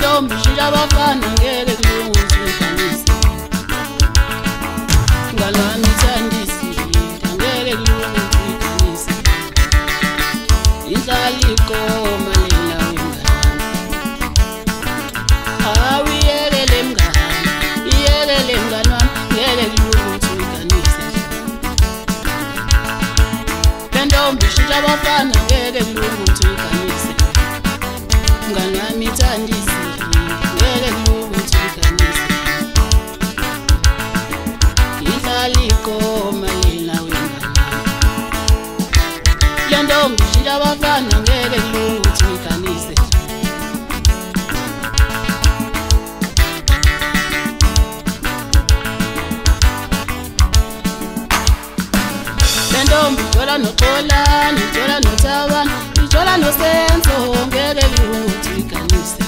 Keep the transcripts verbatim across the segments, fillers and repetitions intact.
ntombi shintsha abafana ngeke kulungiswe ngalo wami thandisi ngeke kulungiswe inhlali ikoma lena wengane awuyekele mngane iyekele mngane wami ngeke kulungiswe ntombi shintsha abafana ngeke kulungiswe ngalo wami thandisi ngeke kulungiswe inhlali ikoma lena wengane ntombi shintsha abafana ngeke kulungiswe ntombi jola noxola nijola nothabana nijola nosenzo ngeke kulungiswe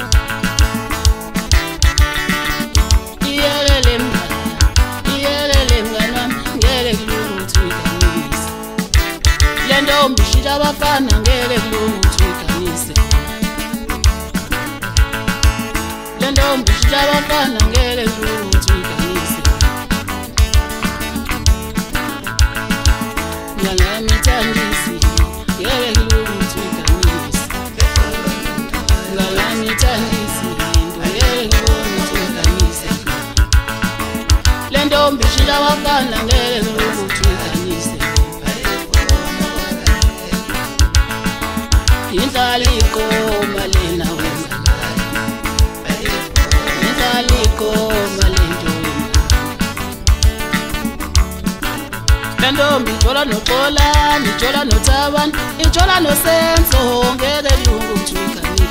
iyelele mngane iyelele mngane wami ngeke kulungiswe le ntombi shintsha abafana ngeke kulungiswe le ntombi shintsha abafana ngeke kulungiswe ngalo wami thandisi ngeke kulungiswe ngalo wami thandisi ngeke kulungiswe le ntombi shintsha abafana ngeke kulungiswe inhlali ikoma lena wengane inhlali ikoma lento le ntombi jola noxola nijola nothabana ijola nosenzo ngeke kulungiswe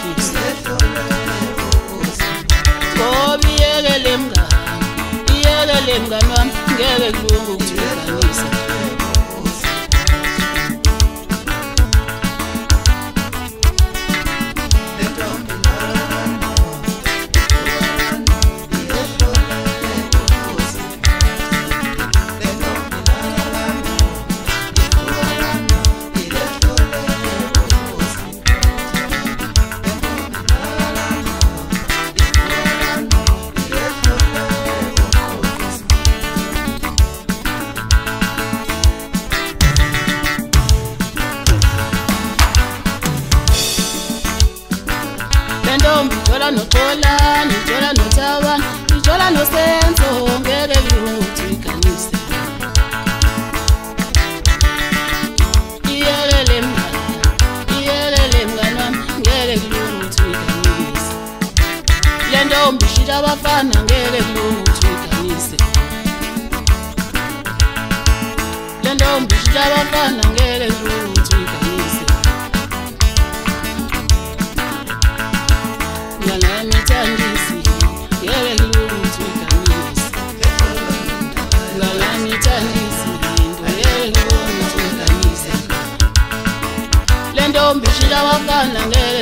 ngoba iyekele mngane iyekele mngane wami ngeke kulungiswe ntombi jola noxola nijola nothabana ijola nosenzo ngeke kulungiswe iyelele mngane iyelele mngane wami ngeke kulungiswe le ntombi shintsha abafana ngeke kulungiswe le ntombi shintsha abafana ngeke kulungiswe ngalo wami thandisi ngeke kulungiswe ngalo wami thandisi ngeke kulungiswe le ntombi shintsha abafana ngeke